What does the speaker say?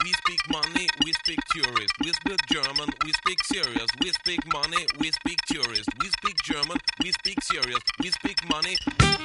we speak money, we speak tourist. We speak German, we speak serious. We speak money, we speak tourist. We speak German, we speak serious. We speak money.